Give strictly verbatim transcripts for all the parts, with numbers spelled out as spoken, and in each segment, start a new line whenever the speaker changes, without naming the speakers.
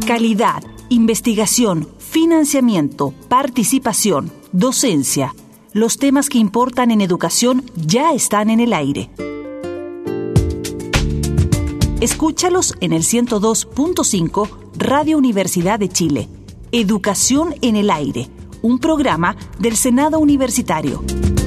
Calidad, investigación, financiamiento, participación, docencia. Los temas que importan en educación ya están en el aire. Escúchalos en el ciento dos punto cinco Radio Universidad de Chile. Educación en el aire, un programa del Senado Universitario.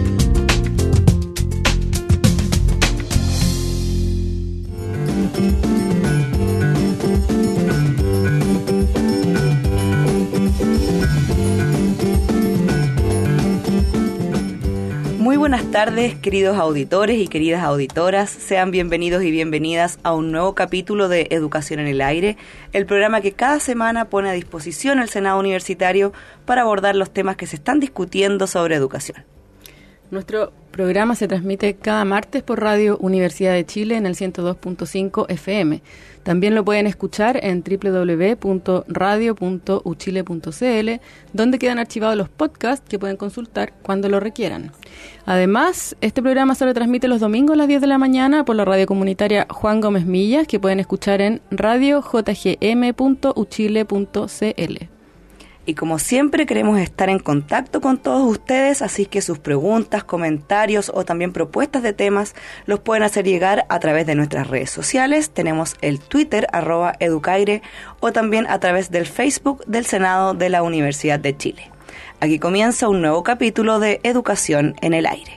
Muy buenas tardes, queridos auditores y queridas auditoras. Sean bienvenidos y bienvenidas a un nuevo capítulo de Educación en el Aire, el programa que cada semana pone a disposición el Senado Universitario para abordar los temas que se están discutiendo sobre educación.
Nuestro programa se transmite cada martes por Radio Universidad de Chile en el ciento dos punto cinco F M. También lo pueden escuchar en doble u doble u doble u punto radio punto u chile punto c l, donde quedan archivados los podcasts que pueden consultar cuando lo requieran. Además, este programa se lo transmite los domingos a las diez de la mañana por la radio comunitaria Juan Gómez Millas, que pueden escuchar en radio j g m punto u chile punto c l.
Y como siempre queremos estar en contacto con todos ustedes, así que sus preguntas, comentarios o también propuestas de temas los pueden hacer llegar a través de nuestras redes sociales. Tenemos el Twitter, arroba educaire, o también a través del Facebook del Senado de la Universidad de Chile. Aquí comienza un nuevo capítulo de Educación en el Aire.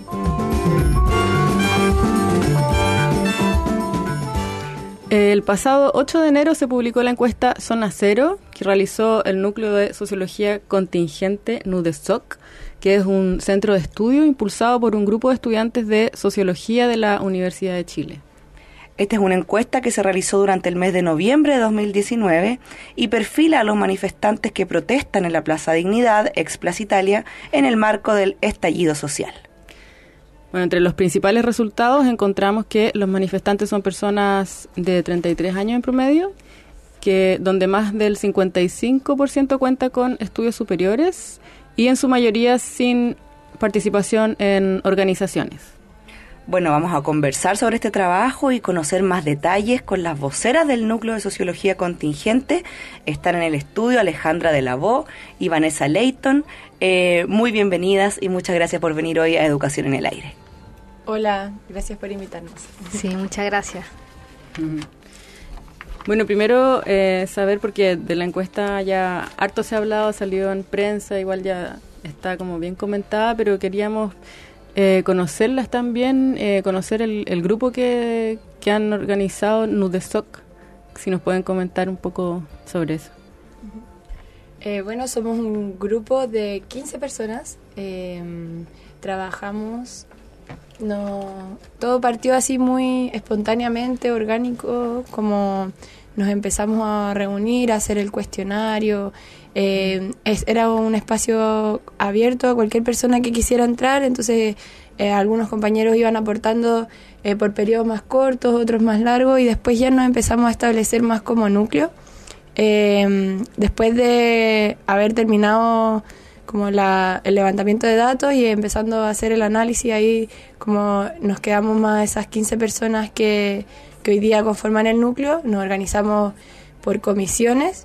El pasado ocho de enero se publicó la encuesta Zona Cero, que realizó el Núcleo de Sociología Contingente NUDESOC, que es un centro de estudio impulsado por un grupo de estudiantes de Sociología de la Universidad de Chile.
Esta es una encuesta que se realizó durante el mes de noviembre de dos mil diecinueve y perfila a los manifestantes que protestan en la Plaza Dignidad, ex Plaza Italia, en el marco del estallido social.
Bueno, entre los principales resultados encontramos que los manifestantes son personas de treinta y tres años en promedio, que donde más del cincuenta y cinco por ciento cuenta con estudios superiores y en su mayoría sin participación en organizaciones.
Bueno, vamos a conversar sobre este trabajo y conocer más detalles con las voceras del Núcleo de Sociología Contingente. Están en el estudio Alejandra de la Voz y Vanessa Leighton. Eh, muy bienvenidas y muchas gracias por venir hoy a Educación en el Aire.
Hola, gracias por invitarnos.
Sí, muchas gracias.
Uh-huh. Bueno, primero eh, saber, porque de la encuesta ya harto se ha hablado, salió en prensa, igual ya está como bien comentada, pero queríamos eh, conocerlas también, eh, conocer el, el grupo que, que han organizado NUDESOC, si nos pueden comentar un poco sobre eso.
Eh, bueno, somos un grupo de quince personas, eh, trabajamos, no, todo partió así muy espontáneamente, orgánico, como nos empezamos a reunir, a hacer el cuestionario, eh, es, era un espacio abierto a cualquier persona que quisiera entrar, entonces eh, algunos compañeros iban aportando eh, por periodos más cortos, otros más largos, y después ya nos empezamos a establecer más como núcleo. Eh, después de haber terminado como la, el levantamiento de datos y empezando a hacer el análisis, ahí como nos quedamos más esas quince personas que, que hoy día conforman el núcleo, nos organizamos por comisiones,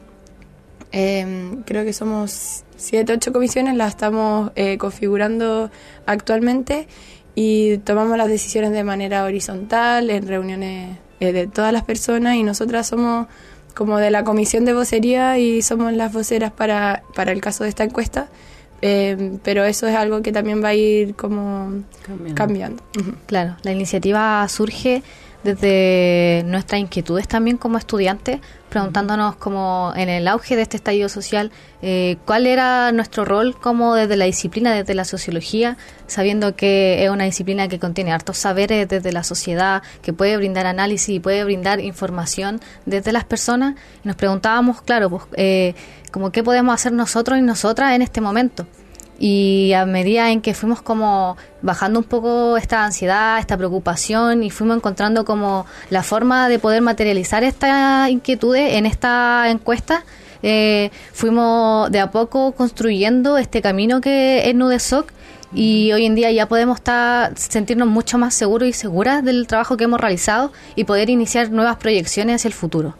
eh, creo que somos siete, ocho comisiones, las estamos eh, configurando actualmente y tomamos las decisiones de manera horizontal en reuniones eh, de todas las personas, y nosotras somos como de la comisión de vocería y somos las voceras para, para el caso de esta encuesta, eh, pero eso es algo que también va a ir como cambiando. cambiando. Uh-huh.
Claro, la iniciativa surge desde nuestras inquietudes también como estudiantes, preguntándonos como en el auge de este estallido social, eh, cuál era nuestro rol como desde la disciplina, desde la sociología, sabiendo que es una disciplina que contiene hartos saberes desde la sociedad, que puede brindar análisis y puede brindar información desde las personas. Y nos preguntábamos, claro, pues, eh, como qué podemos hacer nosotros y nosotras en este momento. Y a medida en que fuimos como bajando un poco esta ansiedad, esta preocupación, y fuimos encontrando como la forma de poder materializar estas inquietudes en esta encuesta, eh, fuimos de a poco construyendo este camino que es NUDESOC, y hoy en día ya podemos estar, sentirnos mucho más seguros y seguras del trabajo que hemos realizado y poder iniciar nuevas proyecciones hacia el futuro.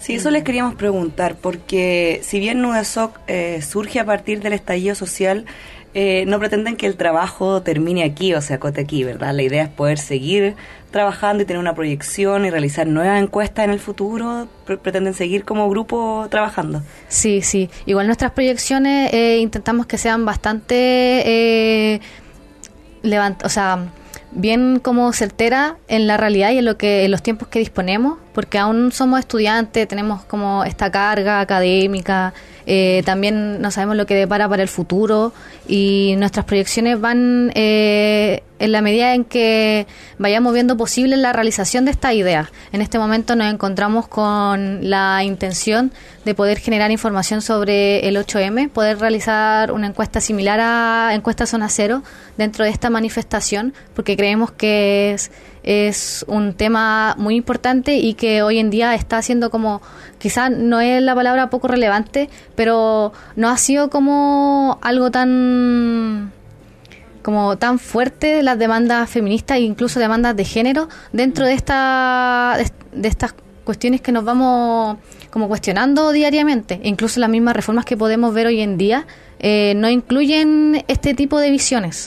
Sí, eso les queríamos preguntar, porque si bien NUDESOC eh, surge a partir del estallido social, eh, no pretenden que el trabajo termine aquí o se acote aquí, ¿verdad? La idea es poder seguir trabajando y tener una proyección y realizar nuevas encuestas en el futuro. Pre- pretenden seguir como grupo trabajando.
Sí, sí. Igual nuestras proyecciones eh, intentamos que sean bastante eh, levant- o sea, bien como certera en la realidad y en lo que en los tiempos que disponemos, porque aún somos estudiantes, tenemos como esta carga académica, eh, también no sabemos lo que depara para el futuro y nuestras proyecciones van eh, en la medida en que vayamos viendo posible la realización de esta idea. En este momento nos encontramos con la intención de poder generar información sobre el ocho eme, poder realizar una encuesta similar a Encuesta Zona Cero dentro de esta manifestación, porque creemos que es, es un tema muy importante y que hoy en día está siendo como, quizás no es la palabra poco relevante, pero no ha sido como algo tan como tan fuerte las demandas feministas e incluso demandas de género dentro de esta de, de estas cuestiones que nos vamos como cuestionando diariamente. E incluso las mismas reformas que podemos ver hoy en día eh, no incluyen este tipo de visiones.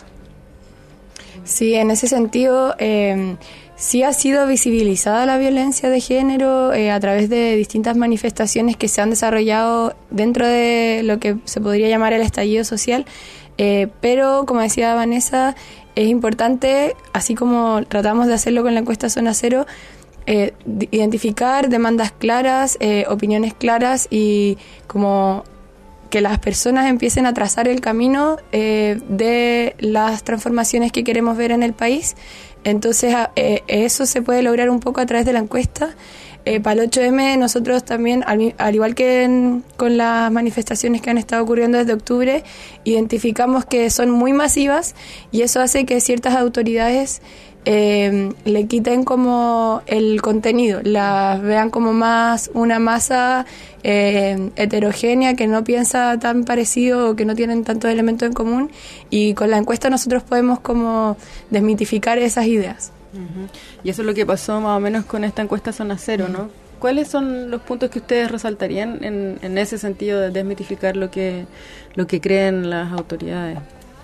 Sí, en ese sentido, eh, sí ha sido visibilizada la violencia de género eh, a través de distintas manifestaciones que se han desarrollado dentro de lo que se podría llamar el estallido social. Eh, pero, como decía Vanessa, es importante, así como tratamos de hacerlo con la encuesta Zona Cero, eh, d- identificar demandas claras, eh, opiniones claras y como que las personas empiecen a trazar el camino eh, de las transformaciones que queremos ver en el país. Entonces, eh, eso se puede lograr un poco a través de la encuesta. Eh, para el ocho eme nosotros también, al, al igual que en, con las manifestaciones que han estado ocurriendo desde octubre, identificamos que son muy masivas y eso hace que ciertas autoridades eh, le quiten como el contenido, las vean como más una masa eh, heterogénea que no piensa tan parecido o que no tienen tantos elementos en común, y con la encuesta nosotros podemos como desmitificar esas ideas.
Uh-huh. Y eso es lo que pasó más o menos con esta encuesta Zona Cero, ¿no? ¿Cuáles son los puntos que ustedes resaltarían en, en ese sentido de desmitificar lo que lo que creen las autoridades?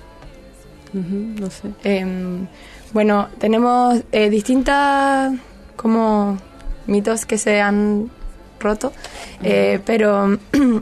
Uh-huh, no sé.
Eh, bueno, tenemos eh, distintas como mitos que se han roto, uh-huh. eh, pero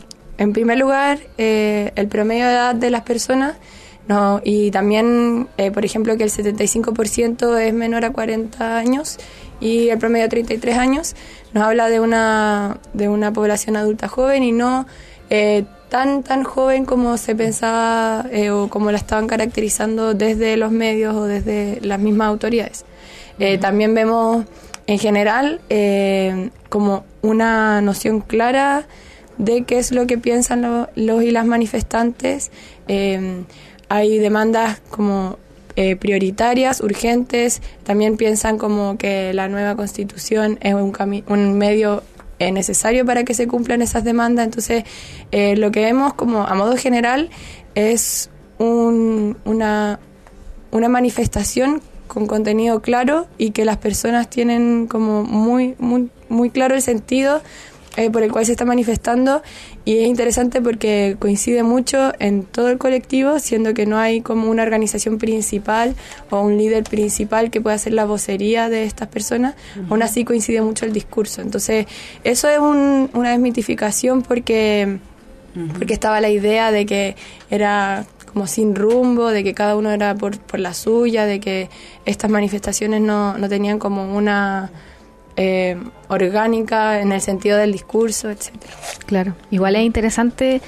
en primer lugar, eh, el promedio de edad de las personas. No, y también, eh, por ejemplo, que el setenta y cinco por ciento es menor a cuarenta años y el promedio treinta y tres años, nos habla de una de una población adulta joven y no eh, tan tan joven como se pensaba eh, o como la estaban caracterizando desde los medios o desde las mismas autoridades. Eh, uh-huh. También vemos en general eh, como una noción clara de qué es lo que piensan lo, los y las manifestantes. Eh, Hay demandas como eh, prioritarias, urgentes. También piensan como que la nueva Constitución es un, cami- un medio eh, necesario para que se cumplan esas demandas. Entonces, eh, lo que vemos como a modo general es un, una, una manifestación con contenido claro y que las personas tienen como muy, muy, muy claro el sentido Eh, por el cual se está manifestando, y es interesante porque coincide mucho en todo el colectivo, siendo que no hay como una organización principal o un líder principal que pueda hacer la vocería de estas personas. Uh-huh. Aún así coincide mucho el discurso. Entonces eso es un, una desmitificación porque, uh-huh. porque estaba la idea de que era como sin rumbo, de que cada uno era por, por la suya, de que estas manifestaciones no, no tenían como una Eh, orgánica en el sentido del discurso, etcétera.
Claro, igual es interesante,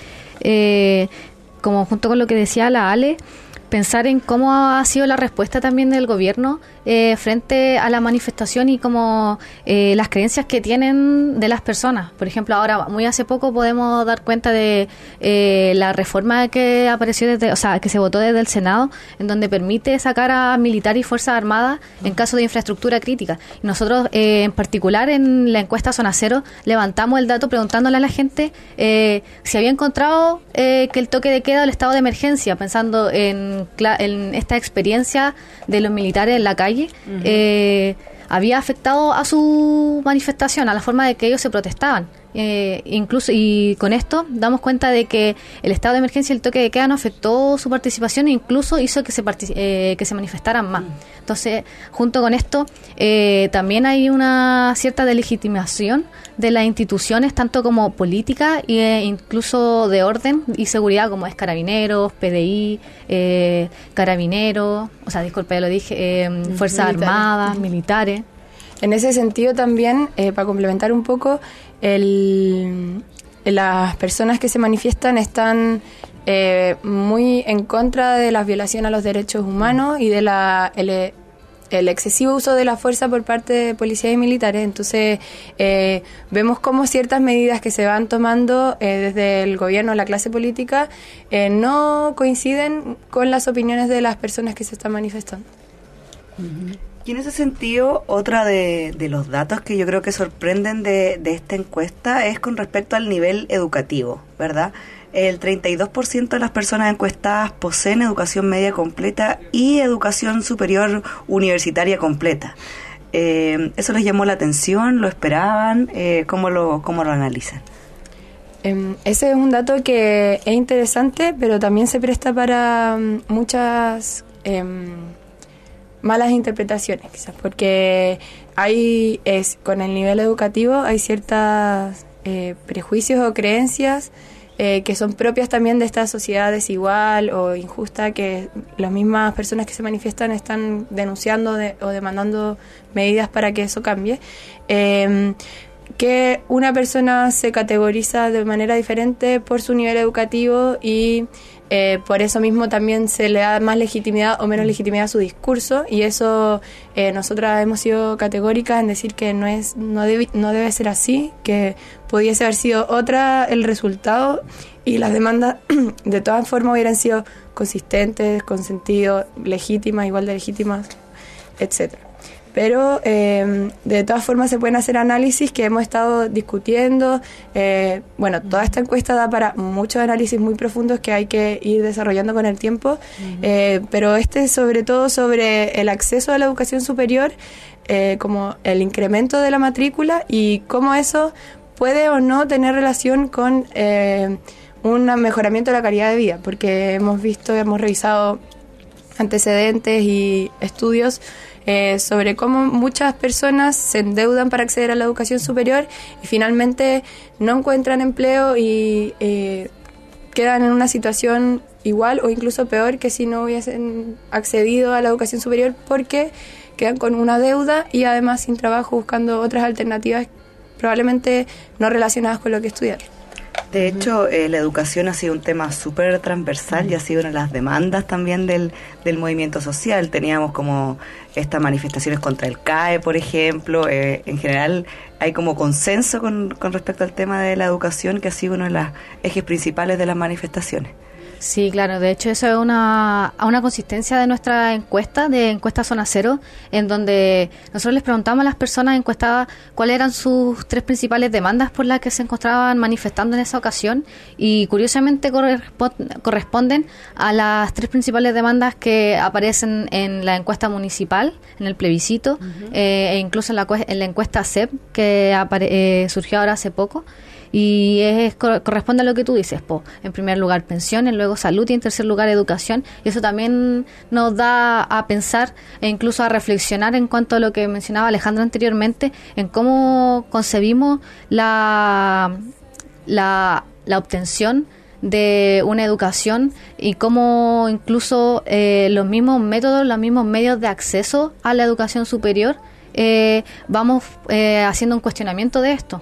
eh, como junto con lo que decía la Ale, pensar en cómo ha sido la respuesta también del gobierno eh, frente a la manifestación y como eh, las creencias que tienen de las personas. Por ejemplo, ahora, muy hace poco podemos dar cuenta de eh, la reforma que apareció desde, o sea, que se votó desde el Senado, en donde permite sacar a militares y fuerzas armadas en caso de infraestructura crítica. Y nosotros, eh, en particular, en la encuesta Zona Cero, levantamos el dato preguntándole a la gente eh, si había encontrado eh, que el toque de queda o el estado de emergencia, pensando en, en esta experiencia de los militares en la calle, Uh-huh. eh, había afectado a su manifestación, a la forma de que ellos se protestaban. Eh, incluso y con esto damos cuenta de que el estado de emergencia y el toque de queda no afectó su participación e incluso hizo que se partic- eh, que se manifestaran más. Entonces, junto con esto, eh, también hay una cierta delegitimación de las instituciones, tanto como política e incluso de orden y seguridad, como es Carabineros, P D I, eh, Carabineros, o sea, disculpe, lo dije, eh, Fuerzas
Militares.
Armadas, militares.
En ese sentido también, eh, para complementar un poco, el, las personas que se manifiestan están eh, muy en contra de la violación a los derechos humanos y de la el, el excesivo uso de la fuerza por parte de policías y militares. Entonces, eh, vemos cómo ciertas medidas que se van tomando eh, desde el gobierno, la clase política, eh, no coinciden con las opiniones de las personas que se están manifestando.
Uh-huh. Y en ese sentido, otra de, de los datos que yo creo que sorprenden de, de esta encuesta es con respecto al nivel educativo, ¿verdad? El treinta y dos por ciento de las personas encuestadas poseen educación media completa y educación superior universitaria completa. Eh, ¿Eso les llamó la atención? ¿Lo esperaban? Eh, ¿cómo lo, cómo lo analizan?
Um, ese es un dato que es interesante, pero también se presta para um, muchas... Um, malas interpretaciones, quizás, porque hay, es, con el nivel educativo hay ciertas eh, prejuicios o creencias eh, que son propias también de esta sociedad desigual o injusta, que las mismas personas que se manifiestan están denunciando de, o demandando medidas para que eso cambie. Eh, que una persona se categoriza de manera diferente por su nivel educativo y Eh, por eso mismo también se le da más legitimidad o menos legitimidad a su discurso, y eso eh, nosotras hemos sido categóricas en decir que no es no debe, no debe ser así, que pudiese haber sido otra el resultado y las demandas de todas formas hubieran sido consistentes, con sentido, legítimas, igual de legítimas, etcétera. Pero eh, de todas formas se pueden hacer análisis que hemos estado discutiendo. Eh, bueno, toda esta encuesta da para muchos análisis muy profundos que hay que ir desarrollando con el tiempo, uh-huh. eh, pero este sobre todo sobre el acceso a la educación superior, eh, como el incremento de la matrícula y cómo eso puede o no tener relación con eh, un mejoramiento de la calidad de vida, porque hemos visto, hemos revisado antecedentes y estudios Eh, sobre cómo muchas personas se endeudan para acceder a la educación superior y finalmente no encuentran empleo y eh, quedan en una situación igual o incluso peor que si no hubiesen accedido a la educación superior, porque quedan con una deuda y además sin trabajo, buscando otras alternativas probablemente no relacionadas con lo que estudiaron.
De hecho, eh, la educación ha sido un tema súper transversal y ha sido una de las demandas también del, del movimiento social. Teníamos como estas manifestaciones contra el C A E, por ejemplo. Eh, en general hay como consenso con, con respecto al tema de la educación, que ha sido uno de los ejes principales de las manifestaciones.
Sí, claro, de hecho eso es una, una consistencia de nuestra encuesta, de encuesta Zona Cero, en donde nosotros les preguntamos a las personas encuestadas cuáles eran sus tres principales demandas por las que se encontraban manifestando en esa ocasión, y curiosamente corresp- corresponden a las tres principales demandas que aparecen en la encuesta municipal, en el plebiscito, uh-huh. eh, e incluso en la, en la encuesta C E P que apare- eh, surgió ahora hace poco. Y es, corresponde a lo que tú dices, po. En primer lugar pensiones, luego salud y en tercer lugar educación, y eso también nos da a pensar e incluso a reflexionar en cuanto a lo que mencionaba Alejandra anteriormente, en cómo concebimos la, la, la obtención de una educación y cómo incluso eh, los mismos métodos, los mismos medios de acceso a la educación superior eh, vamos eh, haciendo un cuestionamiento de esto.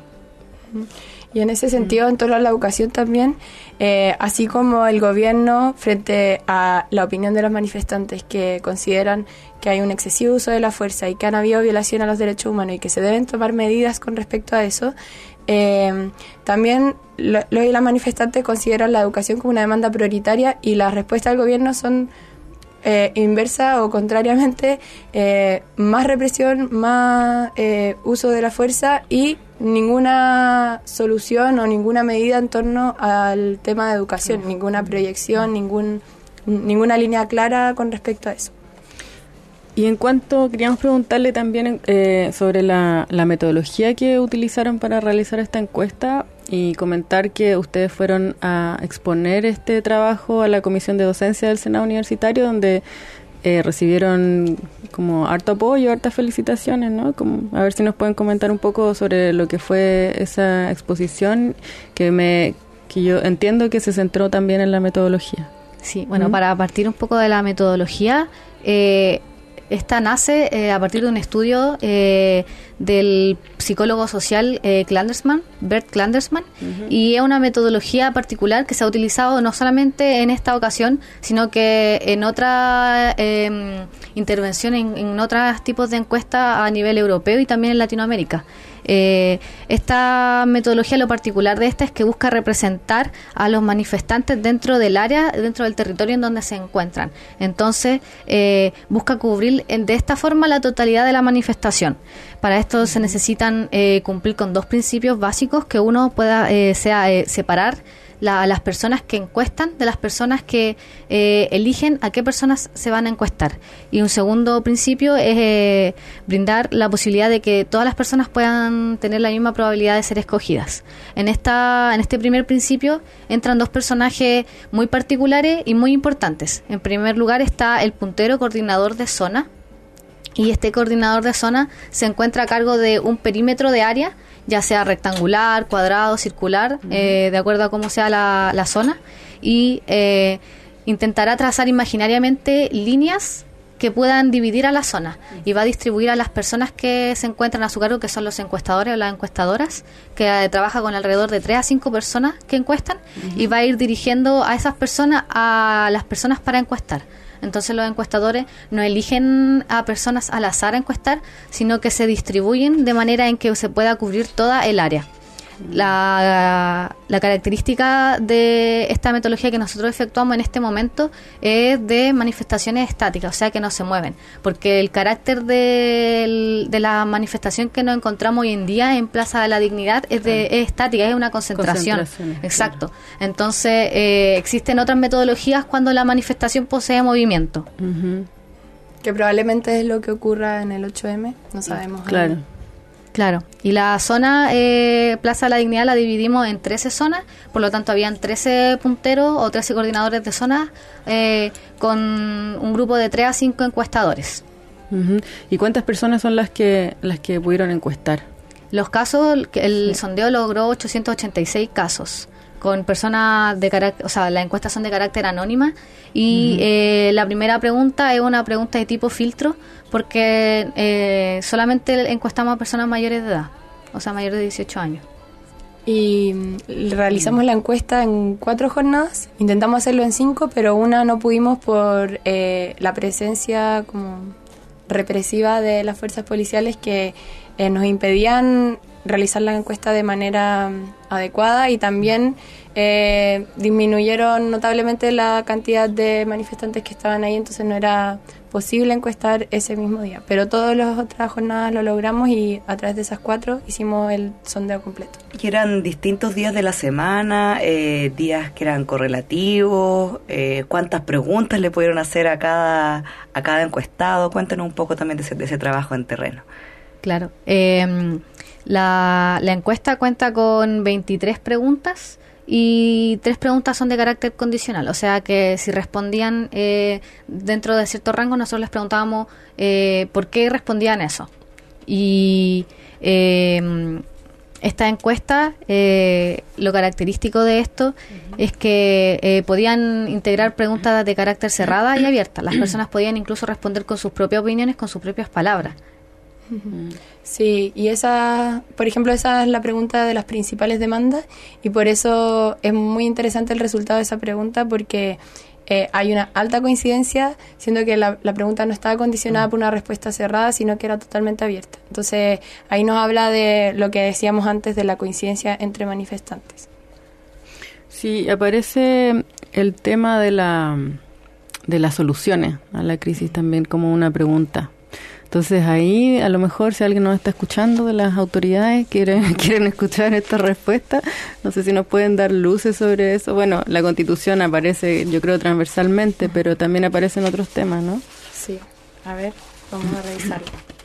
Y en ese sentido, en torno a la educación también, eh, así como el gobierno, frente a la opinión de los manifestantes que consideran que hay un excesivo uso de la fuerza y que han habido violación a los derechos humanos y que se deben tomar medidas con respecto a eso, eh, también los lo y las manifestantes consideran la educación como una demanda prioritaria, y las respuestas del gobierno son eh, inversa o contrariamente, eh, más represión, más eh, uso de la fuerza y ninguna solución o ninguna medida en torno al tema de educación, ninguna proyección, ningún, ninguna línea clara con respecto a eso.
Y en cuanto, queríamos preguntarle también eh, sobre la, la metodología que utilizaron para realizar esta encuesta y comentar que ustedes fueron a exponer este trabajo a la Comisión de Docencia del Senado Universitario, donde eh, recibieron como harto apoyo, hartas felicitaciones, ¿no? Como, a ver si nos pueden comentar un poco sobre lo que fue esa exposición, que me que yo entiendo que se centró también en la metodología.
Sí, bueno,
¿Mm?
para partir un poco de la metodología, eh, esta nace eh, a partir de un estudio eh, del psicólogo social eh, Klandersman, Bert Klandersman, uh-huh. y es una metodología particular que se ha utilizado no solamente en esta ocasión, sino que en otra eh, intervención, en, en otros tipos de encuestas a nivel europeo y también en Latinoamérica. Eh, esta metodología, lo particular de esta es que busca representar a los manifestantes dentro del área, dentro del territorio en donde se encuentran. Entonces, eh, busca cubrir de esta forma la totalidad de la manifestación. Para esto se necesitan eh, cumplir con dos principios básicos: que uno pueda eh, sea eh, separar la, a las personas que encuestan de las personas que eh, eligen a qué personas se van a encuestar. Y un segundo principio es eh, brindar la posibilidad de que todas las personas puedan tener la misma probabilidad de ser escogidas. En esta, en este primer principio entran dos personajes muy particulares y muy importantes. En primer lugar está el puntero coordinador de zona, y este coordinador de zona se encuentra a cargo de un perímetro de área, ya sea rectangular, cuadrado, circular, uh-huh. eh, de acuerdo a cómo sea la, la zona, y eh, intentará trazar imaginariamente líneas que puedan dividir a la zona, uh-huh. y va a distribuir a las personas que se encuentran a su cargo, que son los encuestadores o las encuestadoras, que eh, trabaja con alrededor de tres a cinco personas que encuestan, uh-huh. y va a ir dirigiendo a esas personas a las personas para encuestar. Entonces los encuestadores no eligen a personas al azar a encuestar, sino que se distribuyen de manera en que se pueda cubrir toda el área. La, la característica de esta metodología que nosotros efectuamos en este momento es de manifestaciones estáticas, o sea que no se mueven, porque el carácter de, de la manifestación que nos encontramos hoy en día en Plaza de la Dignidad es, de, es estática, es una concentración. Exacto. Claro. Entonces eh, existen otras metodologías cuando la manifestación posee movimiento.
Uh-huh. Que probablemente es lo que ocurra en el ocho eme, no sabemos.
Claro.
Aún.
Claro, y la zona eh, Plaza de la Dignidad la dividimos en trece zonas, por lo tanto habían trece punteros o trece coordinadores de zonas eh, con un grupo de tres a cinco encuestadores.
Uh-huh. ¿Y cuántas personas son las que las que pudieron encuestar?
Los casos, el
sí.
sondeo logró ochocientos ochenta y seis casos, con personas de carácter, o sea, las encuestas son de carácter anónima, y uh-huh. eh, la primera pregunta es una pregunta de tipo filtro, porque eh, solamente encuestamos a personas mayores de edad, o sea, mayores de dieciocho años.
Y realizamos la encuesta en cuatro jornadas, intentamos hacerlo en cinco, pero una no pudimos por eh, la presencia como represiva de las fuerzas policiales que eh, nos impedían realizar la encuesta de manera adecuada, y también eh, disminuyeron notablemente la cantidad de manifestantes que estaban ahí, entonces no era posible encuestar ese mismo día, pero todas las otras jornadas lo logramos y a través de esas cuatro hicimos el sondeo completo.
¿Y eran distintos días de la semana, eh, días que eran correlativos? Eh, ¿Cuántas preguntas le pudieron hacer a cada a cada encuestado? Cuéntanos un poco también de ese, de ese trabajo en terreno.
Claro, eh, la, la encuesta cuenta con veintitrés preguntas, y tres preguntas son de carácter condicional, o sea que si respondían eh, dentro de cierto rango, nosotros les preguntábamos eh, por qué respondían eso. Y eh, esta encuesta, eh, lo característico de esto uh-huh. es que eh, podían integrar preguntas de carácter cerrada y abierta. Las personas podían incluso responder con sus propias opiniones, con sus propias palabras.
Sí, y esa, por ejemplo, esa es la pregunta de las principales demandas, y por eso es muy interesante el resultado de esa pregunta, porque eh, hay una alta coincidencia, siendo que la, la pregunta no estaba condicionada por una respuesta cerrada, sino que era totalmente abierta. Entonces, ahí nos habla de lo que decíamos antes de la coincidencia entre manifestantes.
Sí, aparece el tema de la de las soluciones a la crisis también como una pregunta. Entonces ahí, a lo mejor, si alguien nos está escuchando de las autoridades, quieren, quieren escuchar esta respuesta, no sé si nos pueden dar luces sobre eso. Bueno, la Constitución aparece, yo creo, transversalmente, pero también aparecen otros temas, ¿no?
Sí, a ver. vamos a revisarlo.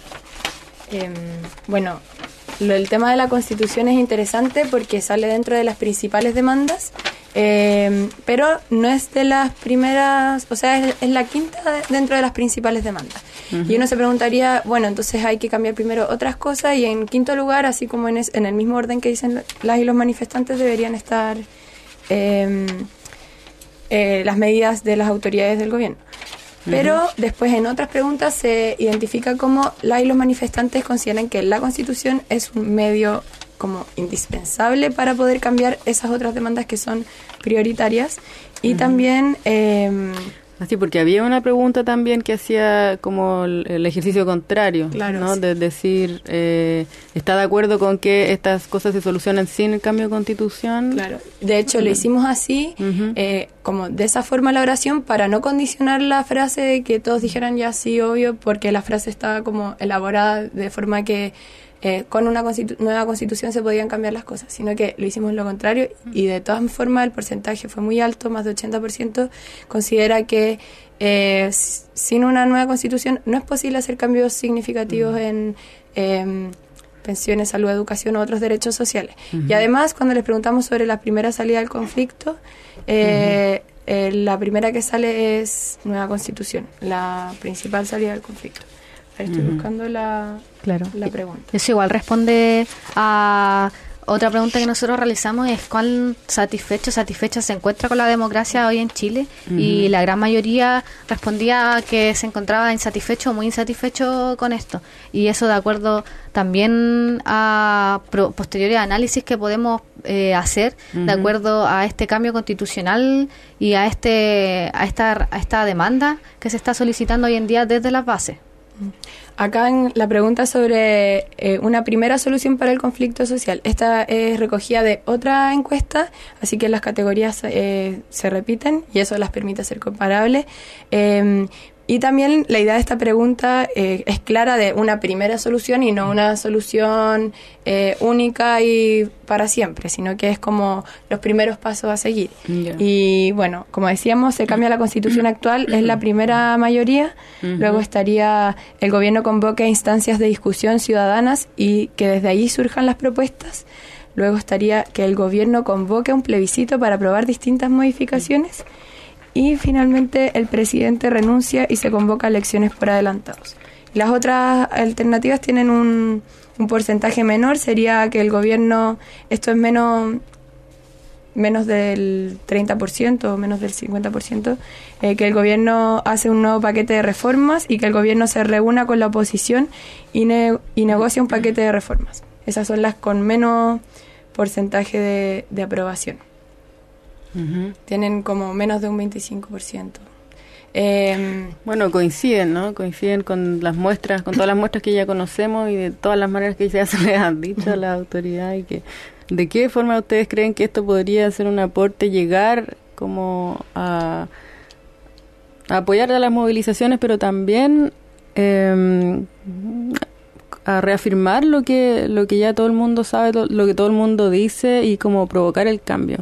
Eh, bueno, lo, el tema de la Constitución es interesante porque sale dentro de las principales demandas, eh, pero no es de las primeras, o sea, es, es la quinta de, dentro de las principales demandas. Uh-huh. Y uno se preguntaría, bueno, entonces hay que cambiar primero otras cosas, y en quinto lugar, así como en, es, en el mismo orden que dicen las y los manifestantes, deberían estar eh, eh, las medidas de las autoridades del gobierno. Pero uh-huh. después en otras preguntas se identifica como las y los manifestantes consideran que la Constitución es un medio como indispensable para poder cambiar esas otras demandas que son prioritarias. Y uh-huh. también... Eh,
Así, porque había una pregunta también que hacía como el, el ejercicio contrario,
claro,
¿no?
Sí.
De decir, eh, ¿está de acuerdo con que estas cosas se solucionan sin el cambio de Constitución?
Claro, de hecho lo hicimos así, uh-huh. eh, como de esa forma la oración, para no condicionar la frase de que todos dijeran ya sí, obvio, porque la frase estaba como elaborada de forma que eh, con una constitu- nueva Constitución se podían cambiar las cosas, sino que lo hicimos lo contrario, y de todas formas el porcentaje fue muy alto, más de ochenta por ciento considera que eh, sin una nueva Constitución no es posible hacer cambios significativos uh-huh. en eh, pensiones, salud, educación u otros derechos sociales. Uh-huh. Y además, cuando les preguntamos sobre la primera salida del conflicto, eh, uh-huh. eh, la primera que sale es nueva Constitución, la principal salida del conflicto. Estoy uh-huh. buscando la,
claro.
la pregunta.
Eso igual responde a otra pregunta que nosotros realizamos, es cuán satisfecho, satisfecha se encuentra con la democracia hoy en Chile, uh-huh. y la gran mayoría respondía que se encontraba insatisfecho o muy insatisfecho con esto, y eso de acuerdo también a pro, posteriores análisis que podemos eh, hacer uh-huh. de acuerdo a este cambio constitucional y a este a esta a esta demanda que se está solicitando hoy en día desde las bases.
Acá en la pregunta sobre eh, una primera solución para el conflicto social, esta es recogida de otra encuesta, así que las categorías eh, se repiten y eso las permite ser comparables. Eh, y también la idea de esta pregunta eh, es clara, de una primera solución y no una solución eh, única y para siempre, sino que es como los primeros pasos a seguir. Yeah. Y bueno, como decíamos, se cambia la Constitución actual, es la primera mayoría, uh-huh. luego estaría el gobierno convoca instancias de discusión ciudadanas y que desde ahí surjan las propuestas. Luego estaría que el gobierno convoque un plebiscito para aprobar distintas modificaciones. Y finalmente el presidente renuncia y se convoca a elecciones por adelantados. Las otras alternativas tienen un, un porcentaje menor, sería que el gobierno, esto es menos, menos del treinta por ciento o menos del cincuenta por ciento, eh, que el gobierno hace un nuevo paquete de reformas y que el gobierno se reúna con la oposición y, ne- y negocia un paquete de reformas. Esas son las con menos porcentaje de, de aprobación. Uh-huh. Tienen como menos de un veinticinco por ciento. Eh,
bueno, coinciden, ¿no? Coinciden con las muestras, con todas las muestras que ya conocemos y de todas las maneras que ya se les han dicho a la autoridad. Y que, ¿de qué forma ustedes creen que esto podría ser un aporte, llegar como a, a apoyar a las movilizaciones, pero también eh, a reafirmar lo que lo que ya todo el mundo sabe, lo, lo que todo el mundo dice, y como provocar el cambio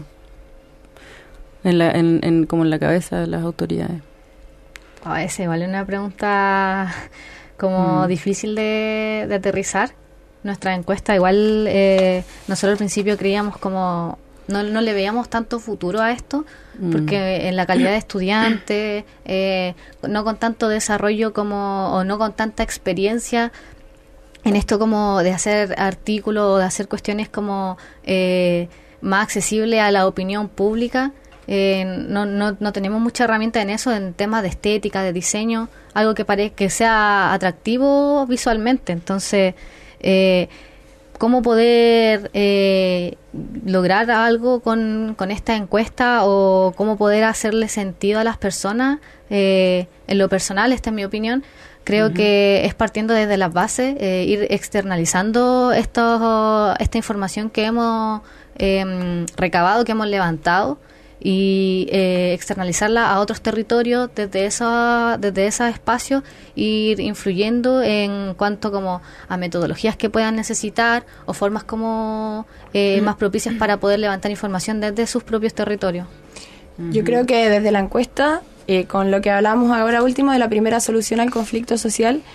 en la en, en como en la cabeza de las autoridades?
Oh, esa igual es una pregunta como
mm.
difícil de, de aterrizar. Nuestra encuesta igual, eh, nosotros al principio creíamos como no, no le veíamos tanto futuro a esto, mm. porque en la calidad de estudiante, eh, no con tanto desarrollo como, o no con tanta experiencia en esto como de hacer artículos o de hacer cuestiones como eh, más accesibles a la opinión pública. Eh, no, no, no tenemos mucha herramienta en eso, en temas de estética, de diseño, algo que parezca que sea atractivo visualmente. Entonces, eh, ¿cómo poder eh, lograr algo con, con esta encuesta, o cómo poder hacerle sentido a las personas? Eh, en lo personal, esta es mi opinión, creo uh-huh. que es partiendo desde las bases, eh, ir externalizando esto, esta información que hemos eh, recabado, que hemos levantado, y eh, externalizarla a otros territorios desde esa, desde esos espacios, ir influyendo en cuanto como a metodologías que puedan necesitar o formas como eh, más propicias para poder levantar información desde sus propios territorios.
Yo uh-huh. creo que desde la encuesta, eh, con lo que hablábamos ahora último de la primera solución al conflicto social,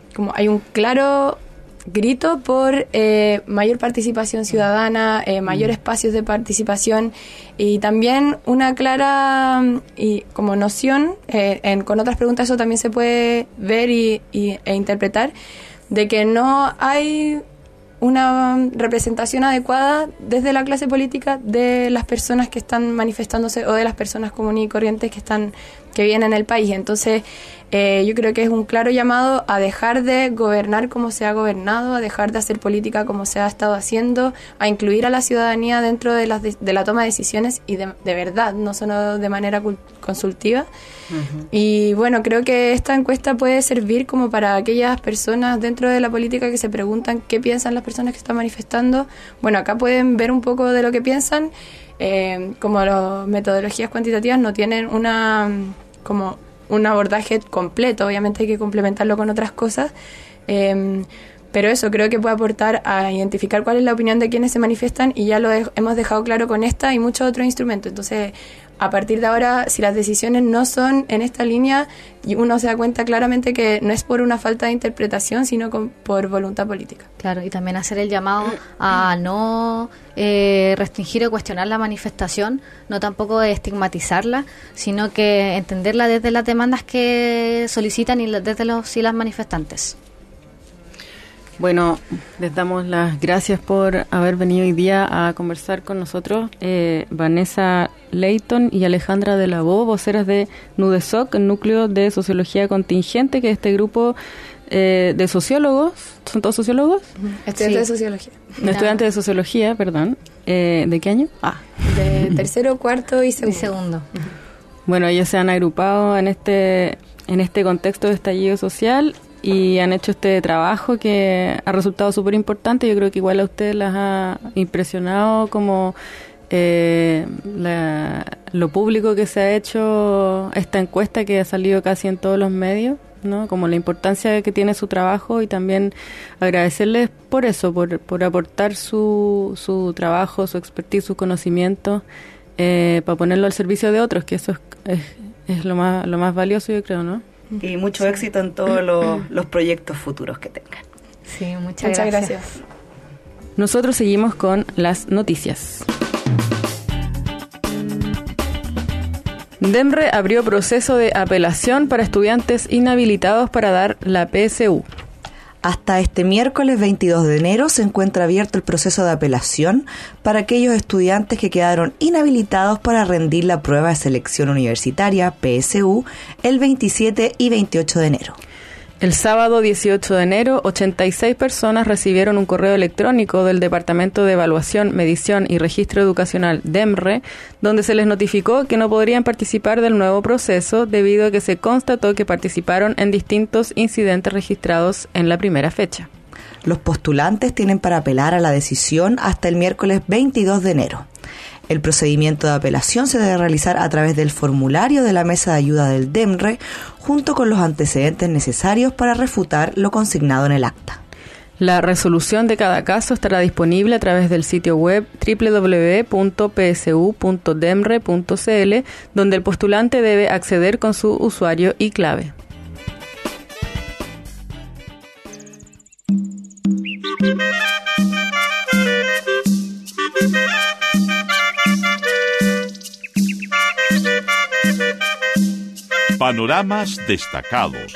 como hay un claro grito por eh, mayor participación ciudadana, eh, mayor espacios de participación y también una clara y como noción, eh, en, con otras preguntas eso también se puede ver y, y, e interpretar, de que no hay una representación adecuada desde la clase política de las personas que están manifestándose o de las personas comunes y corrientes que están que viven en el país. Entonces, eh, yo creo que es un claro llamado a dejar de gobernar como se ha gobernado, a dejar de hacer política como se ha estado haciendo, a incluir a la ciudadanía dentro de, las de, de la toma de decisiones y de, de verdad, no solo de manera consultiva. Uh-huh. Y bueno, creo que esta encuesta puede servir como para aquellas personas dentro de la política que se preguntan qué piensan las personas que están manifestando. Bueno, acá pueden ver un poco de lo que piensan. Eh, como las metodologías cuantitativas no tienen una como un abordaje completo, obviamente hay que complementarlo con otras cosas, eh, pero eso creo que puede aportar a identificar cuál es la opinión de quienes se manifiestan y ya lo de- hemos dejado claro con esta y muchos otros instrumentos. Entonces, a partir de ahora, si las decisiones no son en esta línea, uno se da cuenta claramente que no es por una falta de interpretación, sino con, por voluntad política.
Claro, y también hacer el llamado a no eh, restringir o cuestionar la manifestación, no tampoco estigmatizarla, sino que entenderla desde las demandas que solicitan y desde los y las manifestantes.
Bueno, les damos las gracias por haber venido hoy día a conversar con nosotros. Eh, Vanessa Leighton y Alejandra de la Bo, voceras de NUDESOC, el Núcleo de Sociología Contingente, que es este grupo eh, de sociólogos. ¿Son todos sociólogos?
Estudiantes
Sí.
de sociología.
De estudiantes de sociología, perdón. Eh, ¿De qué año? Ah.
De tercero, cuarto y segundo.
Y segundo.
Bueno, ellos se han agrupado en este, en este contexto de estallido social y han hecho este trabajo que ha resultado súper importante. Yo creo que igual a ustedes las ha impresionado como eh, la, lo público que se ha hecho esta encuesta que ha salido casi en todos los medios, ¿no? Como la importancia que tiene su trabajo y también agradecerles por eso, por, por aportar su, su trabajo, su expertise, sus conocimientos eh, para ponerlo al servicio de otros, que eso es, es, es lo más, lo más valioso, yo creo, ¿no?
Y mucho éxito en todos los, los proyectos futuros que tengan.
Sí, muchas,
Muchas
gracias.
gracias.
Nosotros seguimos con las noticias. DEMRE abrió proceso de apelación para estudiantes inhabilitados para dar la P S U.
Hasta este miércoles veintidós de enero se encuentra abierto el proceso de apelación para aquellos estudiantes que quedaron inhabilitados para rendir la prueba de selección universitaria P S U el veintisiete y veintiocho de enero.
El sábado dieciocho de enero, ochenta y seis personas recibieron un correo electrónico del Departamento de Evaluación, Medición y Registro Educacional DEMRE, donde se les notificó que no podrían participar del nuevo proceso debido a que se constató que participaron en distintos incidentes registrados en la primera fecha.
Los postulantes tienen para apelar a la decisión hasta el miércoles veintidós de enero. El procedimiento de apelación se debe realizar a través del formulario de la mesa de ayuda del DEMRE, junto con los antecedentes necesarios para refutar lo consignado en el acta.
La resolución de cada caso estará disponible a través del sitio web doble u doble u doble u punto p s u punto demre punto c l, donde el postulante debe acceder con su usuario y clave.
Panoramas destacados.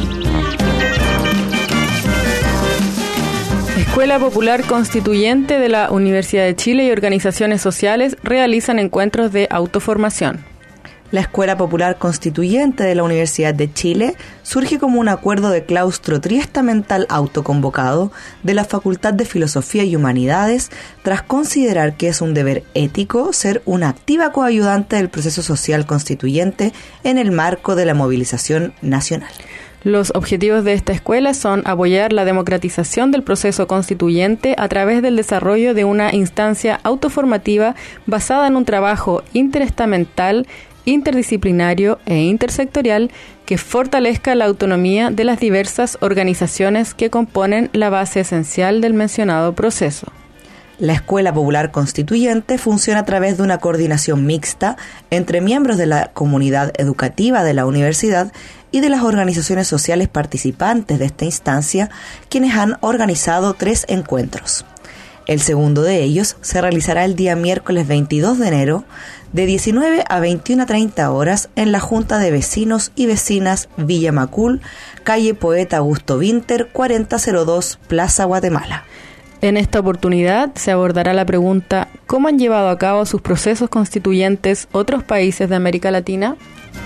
Escuela Popular Constituyente de la Universidad de Chile y organizaciones sociales realizan encuentros de autoformación.
La Escuela Popular Constituyente de la Universidad de Chile surge como un acuerdo de claustro triestamental autoconvocado de la Facultad de Filosofía y Humanidades, tras considerar que es un deber ético ser una activa coayudante del proceso social constituyente en el marco de la movilización nacional.
Los objetivos de esta escuela son apoyar la democratización del proceso constituyente a través del desarrollo de una instancia autoformativa basada en un trabajo interestamental, interdisciplinario e intersectorial que fortalezca la autonomía de las diversas organizaciones que componen la base esencial del mencionado proceso.
La Escuela Popular Constituyente funciona a través de una coordinación mixta entre miembros de la comunidad educativa de la universidad y de las organizaciones sociales participantes de esta instancia, quienes han organizado tres encuentros. El segundo de ellos se realizará el día miércoles veintidós de enero de diecinueve a veintiuna treinta horas en la Junta de Vecinos y Vecinas Villa Macul, calle Poeta Augusto Vinter, cuarenta cero dos, Plaza Guatemala.
En esta oportunidad se abordará la pregunta: ¿cómo han llevado a cabo sus procesos constituyentes otros países de América Latina?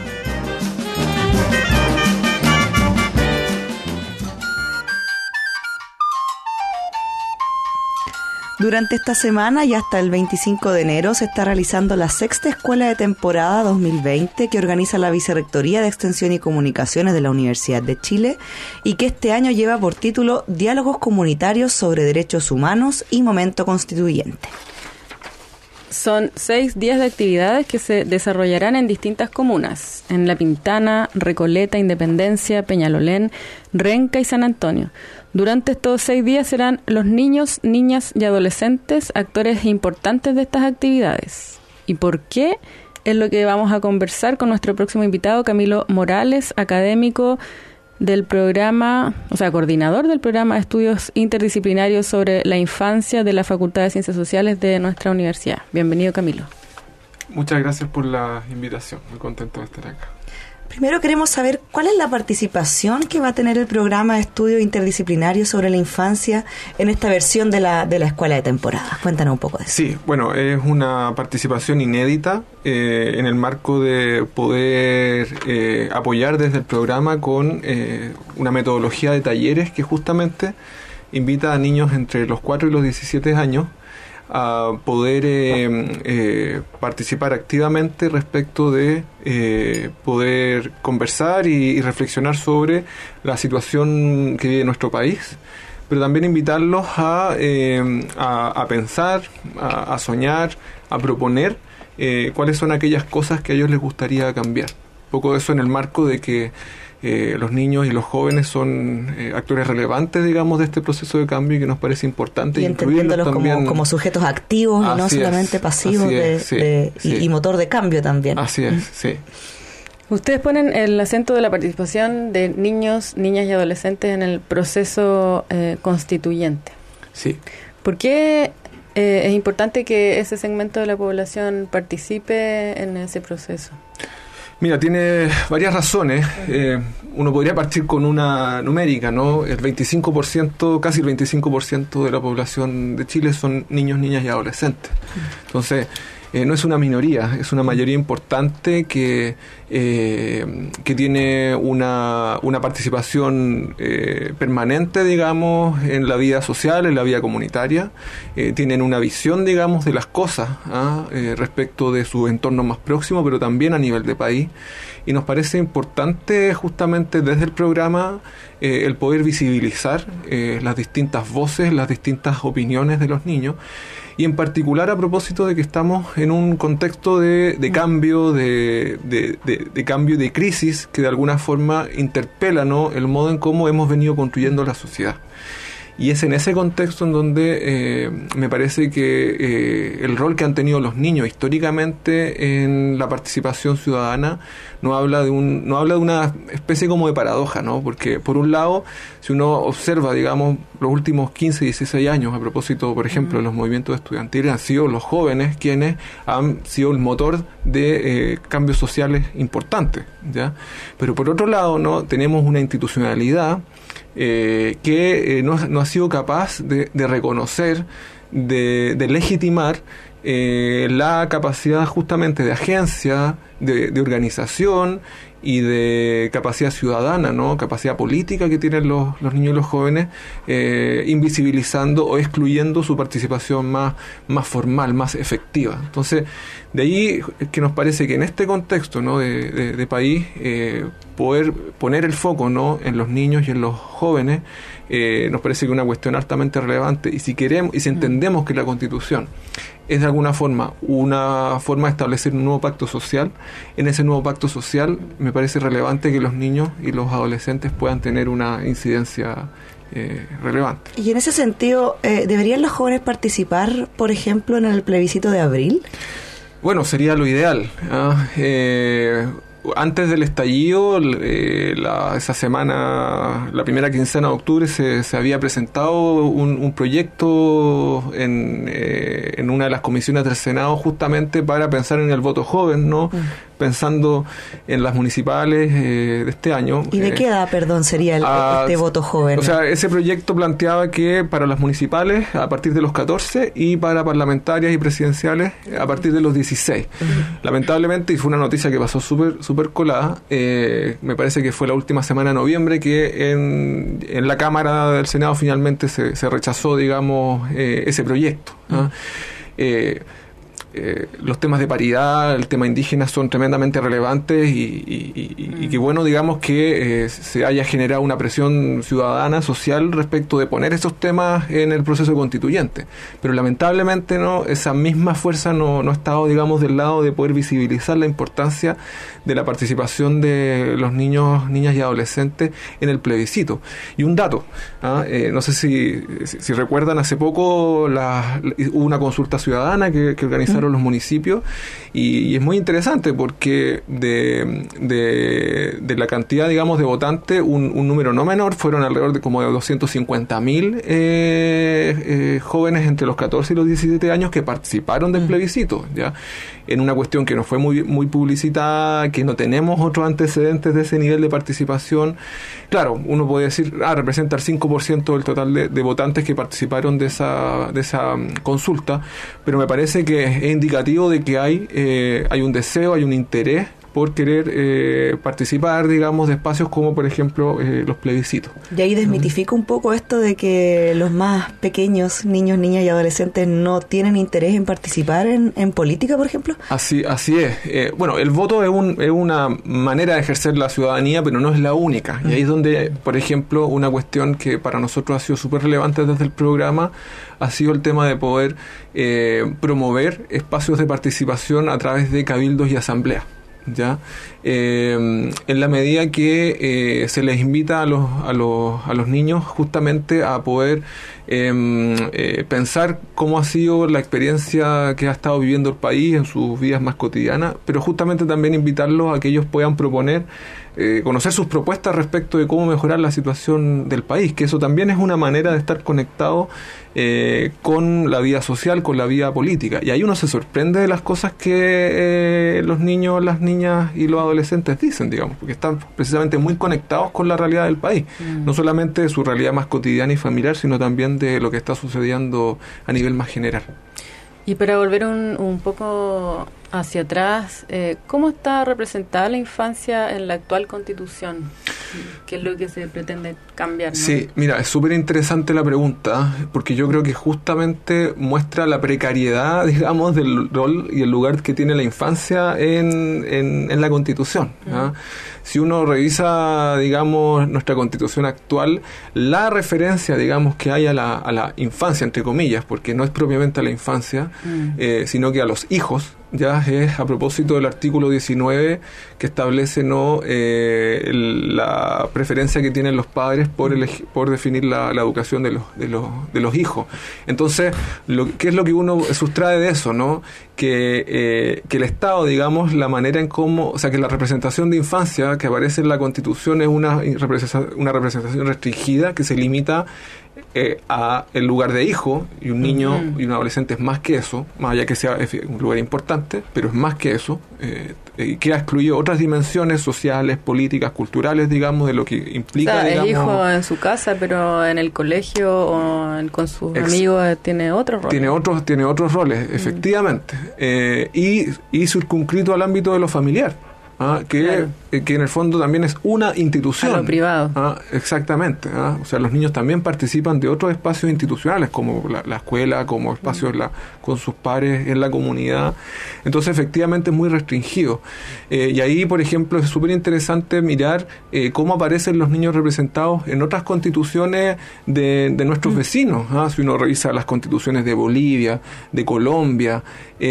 Durante esta semana y hasta el veinticinco de enero se está realizando la sexta escuela de temporada dos mil veinte que organiza la Vicerrectoría de Extensión y Comunicaciones de la Universidad de Chile y que este año lleva por título Diálogos Comunitarios sobre Derechos Humanos y Momento Constituyente.
Son seis días de actividades que se desarrollarán en distintas comunas, en La Pintana, Recoleta, Independencia, Peñalolén, Renca y San Antonio. Durante estos seis días serán los niños, niñas y adolescentes actores importantes de estas actividades. ¿Y por qué? Es lo que vamos a conversar con nuestro próximo invitado, Camilo Morales, académico del programa, o sea, coordinador del programa de estudios interdisciplinarios sobre la infancia de la Facultad de Ciencias Sociales de nuestra universidad. Bienvenido, Camilo.
Muchas gracias por la invitación, muy contento de estar acá.
Primero queremos saber cuál es la participación que va a tener el programa de estudios interdisciplinarios sobre la infancia en esta versión de la de la escuela de temporada. Cuéntanos un poco de eso.
Sí, bueno, es una participación inédita eh, en el marco de poder eh, apoyar desde el programa con eh, una metodología de talleres que justamente invita a niños entre los cuatro y los diecisiete años a poder eh, eh, participar activamente respecto de eh, poder conversar y, y reflexionar sobre la situación que vive nuestro país, pero también invitarlos a, eh, a, a pensar, a, a soñar, a proponer eh, cuáles son aquellas cosas que a ellos les gustaría cambiar. Un poco de eso en el marco de que Eh, los niños y los jóvenes son eh, actores relevantes, digamos, de este proceso de cambio y que nos parece importante
y entendiéndolos
también
como, como sujetos activos y no solamente
es,
pasivos de,
es, sí,
de,
sí.
Y, y motor de cambio también.
Así es, sí.
Ustedes ponen el acento de la participación de niños, niñas y adolescentes en el proceso eh, constituyente.
Sí.
¿Por qué eh, es importante que ese segmento de la población participe en ese proceso?
Mira, tiene varias razones. Eh, uno podría partir con una numérica, ¿no? El veinticinco por ciento, casi el veinticinco por ciento de la población de Chile son niños, niñas y adolescentes. Entonces, eh, no es una minoría, es una mayoría importante que, eh, que tiene una, una participación eh, permanente, digamos, en la vida social, en la vida comunitaria. Eh, tienen una visión, digamos, de las cosas ¿ah? eh, respecto de su entorno más próximo, pero también a nivel de país. Y nos parece importante justamente desde el programa eh, el poder visibilizar eh, las distintas voces, las distintas opiniones de los niños, y en particular a propósito de que estamos en un contexto de, de cambio, de, de, de, de cambio y de crisis que de alguna forma interpela, ¿no?, el modo en cómo hemos venido construyendo la sociedad. Y es en ese contexto en donde eh, me parece que eh, el rol que han tenido los niños históricamente en la participación ciudadana no habla de un no habla de una especie como de paradoja, ¿no? Porque por un lado, si uno observa, digamos, los últimos quince, dieciséis años, a propósito, por ejemplo, de los movimientos estudiantiles, han sido los jóvenes quienes han sido el motor de eh, cambios sociales importantes, ¿ya? Pero por otro lado, ¿no?, tenemos una institucionalidad Eh, que eh, no, no ha sido capaz de, de reconocer, de, de legitimar eh, la capacidad justamente de agencia, de, de organización y de capacidad ciudadana, ¿no?, capacidad política que tienen los, los niños y los jóvenes, eh, invisibilizando o excluyendo su participación más, más formal, más efectiva. Entonces, de ahí es que nos parece que en este contexto, ¿no?, de, de, de país, eh, poder poner el foco, ¿no?, en los niños y en los jóvenes, eh, nos parece que es una cuestión altamente relevante. Y si queremos y si entendemos que la Constitución es de alguna forma una forma de establecer un nuevo pacto social, en ese nuevo pacto social me parece relevante que los niños y los adolescentes puedan tener una incidencia eh, relevante.
Y en ese sentido, eh, ¿deberían los jóvenes participar, por ejemplo, en el plebiscito de abril?
Bueno, sería lo ideal. ¿ah? Eh, Antes del estallido, eh, la, esa semana, la primera quincena de octubre, se, se había presentado un, un proyecto en, eh, en una de las comisiones del Senado justamente para pensar en el voto joven, ¿no? Mm. Pensando en las municipales eh, de este año.
¿Y de
eh,
qué edad, perdón, sería el,
a,
este voto joven?
O sea, ese proyecto planteaba que para las municipales a partir de los catorce y para parlamentarias y presidenciales a partir de los dieciséis. Uh-huh. Lamentablemente, y fue una noticia que pasó súper súper colada, eh, me parece que fue la última semana de noviembre que en, en la Cámara del Senado finalmente se, se rechazó, digamos, eh, ese proyecto. ¿no? Uh-huh. eh, Eh, los temas de paridad, el tema indígena son tremendamente relevantes y, y, y, mm. y que bueno, digamos que eh, se haya generado una presión ciudadana, social respecto de poner esos temas en el proceso constituyente, pero lamentablemente no, esa misma fuerza no, no ha estado, digamos, del lado de poder visibilizar la importancia de la participación de los niños, niñas y adolescentes en el plebiscito. Y un dato, ¿ah? eh, no sé si, si, si recuerdan, hace poco la, hubo una consulta ciudadana que, que organizaron los municipios y, y es muy interesante porque de, de, de la cantidad, digamos, de votantes, un, un número no menor, fueron alrededor de como de doscientos cincuenta mil eh, eh, jóvenes entre los catorce y los diecisiete años que participaron del plebiscito, ¿ya? En una cuestión que no fue muy, muy publicitada, que no tenemos otros antecedentes de ese nivel de participación. Claro, uno puede decir, ah, representa el cinco por ciento del total de, de votantes que participaron de esa, de esa um, consulta, pero me parece que es indicativo de que hay, eh, hay un deseo, hay un interés por querer eh, participar, digamos, de espacios como, por ejemplo, eh, los plebiscitos.
Y ahí desmitifica un poco esto de que los más pequeños, niños, niñas y adolescentes, no tienen interés en participar en, en política, por ejemplo.
Así así es. Eh, bueno, el voto es, un, es una manera de ejercer la ciudadanía, pero no es la única. Y ahí es donde, por ejemplo, una cuestión que para nosotros ha sido súper relevante desde el programa ha sido el tema de poder eh, promover espacios de participación a través de cabildos y asambleas. Ya eh, en la medida que eh, se les invita a los a los a los niños justamente a poder eh, eh, pensar cómo ha sido la experiencia que ha estado viviendo el país en sus vidas más cotidianas, pero justamente también invitarlos a que ellos puedan proponer eh, conocer sus propuestas respecto de cómo mejorar la situación del país, que eso también es una manera de estar conectado eh, con la vida social, con la vida política, y ahí uno se sorprende de las cosas que eh, los niños, las niñas y los adolescentes dicen, digamos, porque están precisamente muy conectados con la realidad del país, mm. no solamente de su realidad más cotidiana y familiar, sino también de lo que está sucediendo a nivel más general.
Y para volver un, un poco hacia atrás, eh, ¿cómo está representada la infancia en la actual Constitución? ¿Qué es lo que se pretende cambiar, ¿no?
Sí, mira, es súper interesante la pregunta, porque yo creo que justamente muestra la precariedad, digamos, del rol y el lugar que tiene la infancia en, en, en la Constitución, ¿no? Uh-huh. Si uno revisa, digamos, nuestra Constitución actual, la referencia, digamos, que hay a la, a la infancia, entre comillas, porque no es propiamente a la infancia, uh-huh. eh, sino que a los hijos, ya es a propósito del artículo diecinueve que establece no eh, el, la preferencia que tienen los padres por eleg- por definir la, la educación de los de los de los hijos. Entonces, lo, ¿qué es lo que uno sustrae de eso, no? Que eh, que el Estado, digamos, la manera en cómo, o sea, que la representación de infancia que aparece en la Constitución es una representación, una representación restringida que se limita Eh, a el lugar de hijo, y un niño uh-huh. y un adolescente es más que eso, más allá que sea un lugar importante, pero es más que eso, eh, eh, que ha excluido otras dimensiones sociales, políticas, culturales, digamos, de lo que implica,
o sea,
digamos,
es hijo en su casa, pero en el colegio o en, con sus ex- amigos tiene otro rol.
Tiene otros, tiene otros roles, uh-huh. efectivamente, eh, y, y circunscrito al ámbito de lo familiar. Ah, que, claro. eh, que en el fondo también es una institución.
A lo privado.
Ah, exactamente. Ah, o sea, los niños también participan de otros espacios institucionales, como la, la escuela, como espacios mm. la, con sus pares en la comunidad. Entonces, efectivamente, es muy restringido. Eh, y ahí, por ejemplo, es súper interesante mirar eh, cómo aparecen los niños representados en otras constituciones de, de nuestros mm. vecinos. Ah, si uno revisa las constituciones de Bolivia, de Colombia,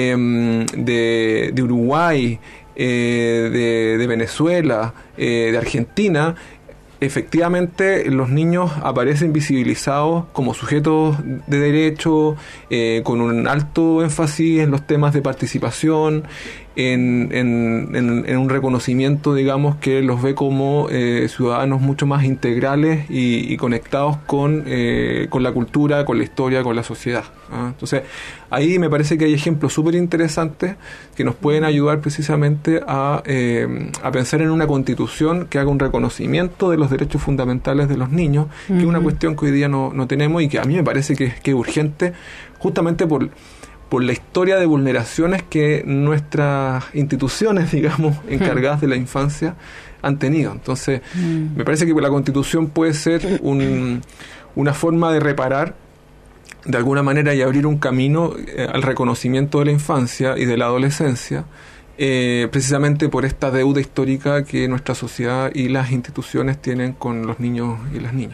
eh, de, de Uruguay, Eh, de, de Venezuela, eh, de Argentina, efectivamente los niños aparecen visibilizados como sujetos de derecho, eh, con un alto énfasis en los temas de participación, en, en, en, en un reconocimiento, digamos, que los ve como eh, ciudadanos mucho más integrales y, y conectados con, eh, con la cultura, con la historia, con la sociedad, ¿ah? Entonces, ahí me parece que hay ejemplos súper interesantes que nos pueden ayudar precisamente a, eh, a pensar en una constitución que haga un reconocimiento de los derechos fundamentales de los niños, uh-huh. que es una cuestión que hoy día no, no tenemos y que a mí me parece que, que es urgente, justamente por... por la historia de vulneraciones que nuestras instituciones, digamos, encargadas de la infancia han tenido. Entonces, mm. me parece que la Constitución puede ser un, una forma de reparar de alguna manera y abrir un camino eh, al reconocimiento de la infancia y de la adolescencia, eh, precisamente por esta deuda histórica que nuestra sociedad y las instituciones tienen con los niños y las niñas.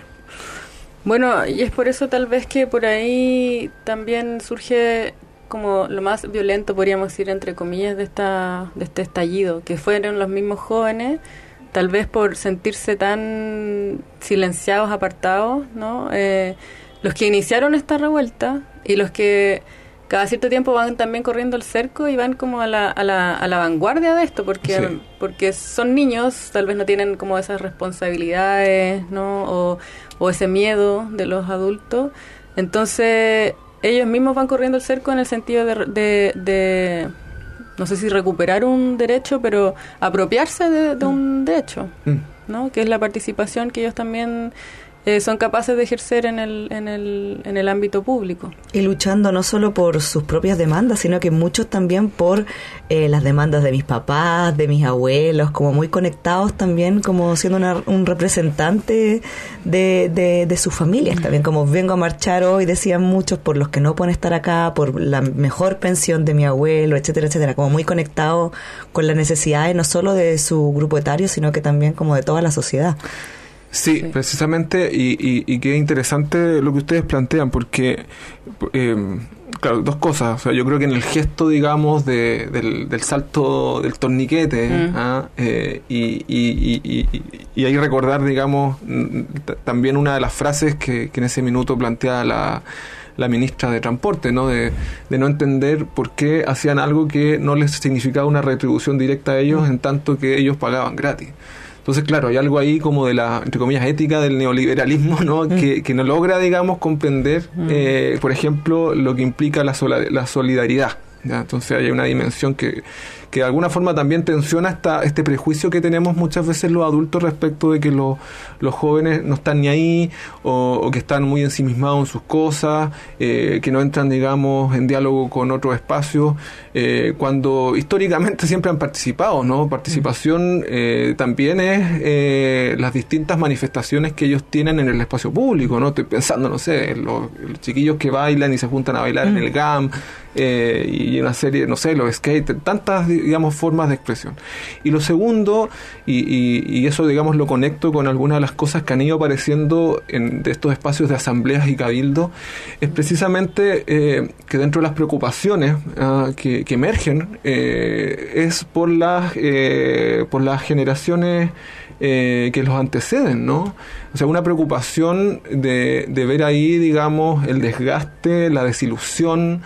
Bueno, y es por eso tal vez que por ahí también surge como lo más violento, podríamos decir, entre comillas, de esta de este estallido, que fueron los mismos jóvenes, tal vez por sentirse tan silenciados, apartados, ¿no? Eh, los que iniciaron esta revuelta y los que cada cierto tiempo van también corriendo el cerco y van como a la, a la, a la vanguardia de esto, porque sí. porque son niños, tal vez no tienen como esas responsabilidades, ¿no? O, o ese miedo de los adultos. Entonces ellos mismos van corriendo el cerco en el sentido de, de, de no sé si recuperar un derecho, pero apropiarse de, de un derecho, ¿no? Que es la participación que ellos también eh, son capaces de ejercer en el, en el, en el ámbito público. Y luchando no solo por sus propias demandas, sino que muchos también por eh, las demandas de mis papás, de mis abuelos, como muy conectados también, como siendo una, un representante de, de, de sus familias también, como vengo a marchar hoy, decían muchos, por los que no pueden estar acá, por la mejor pensión de mi abuelo, etcétera, etcétera, como muy conectados con las necesidades no solo de su grupo etario, sino que también como de toda la sociedad.
Sí, sí, precisamente, y, y, y qué interesante lo que ustedes plantean, porque, eh, claro, dos cosas. O sea, yo creo que en el gesto, digamos, de, del, del salto del torniquete, mm. ¿ah? eh, y, y, y, y, y ahí recordar, digamos, t- también una de las frases que, que en ese minuto plantea la, la ministra de Transporte, ¿no? De, de no entender por qué hacían algo que no les significaba una retribución directa a ellos, mm. en tanto que ellos pagaban gratis. Entonces, claro, hay algo ahí como de la, entre comillas, ética del neoliberalismo, ¿no? Mm. Que, que no logra, digamos, comprender, mm. eh, por ejemplo, lo que implica la, sola, la solidaridad, ¿ya? Entonces hay una dimensión que, que de alguna forma también tensiona esta, este prejuicio que tenemos muchas veces los adultos respecto de que lo, los jóvenes no están ni ahí, o, o que están muy ensimismados en sus cosas, eh, que no entran, digamos, en diálogo con otros espacios, eh, cuando históricamente siempre han participado, ¿no? Participación eh, también es eh, las distintas manifestaciones que ellos tienen en el espacio público, ¿no? Estoy pensando, no sé, en los, los chiquillos que bailan y se juntan a bailar mm. en el G A M, eh, y una serie, no sé, los skate, tantas, digamos, formas de expresión. Y lo segundo, y, y, y eso, digamos, lo conecto con algunas de las cosas que han ido apareciendo en de estos espacios de asambleas y cabildo, es precisamente eh, que dentro de las preocupaciones uh, que, que emergen eh, es por las eh, por las generaciones eh, que los anteceden, ¿no? O sea, una preocupación de, de ver ahí, digamos, el desgaste, la desilusión,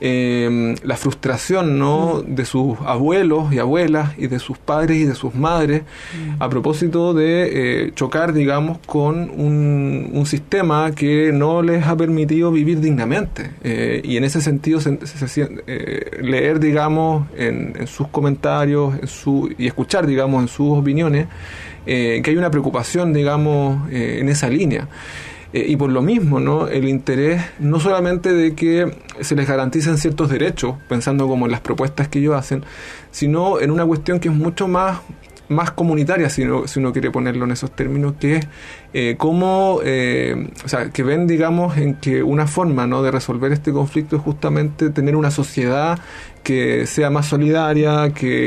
Eh, la frustración, ¿no? de sus abuelos y abuelas y de sus padres y de sus madres mm. a propósito de eh, chocar, digamos, con un, un sistema que no les ha permitido vivir dignamente, eh, y en ese sentido se, se, se, eh, leer, digamos, en, en sus comentarios en su, y escuchar, digamos, en sus opiniones eh, que hay una preocupación, digamos, eh, en esa línea. Eh, y por lo mismo, ¿no? El interés no solamente de que se les garanticen ciertos derechos, pensando como en las propuestas que ellos hacen, sino en una cuestión que es mucho más, más comunitaria, si uno, si uno quiere ponerlo en esos términos, que es eh, cómo, eh, o sea, que ven, digamos, en que una forma, ¿no? de resolver este conflicto es justamente tener una sociedad que sea más solidaria, que, que,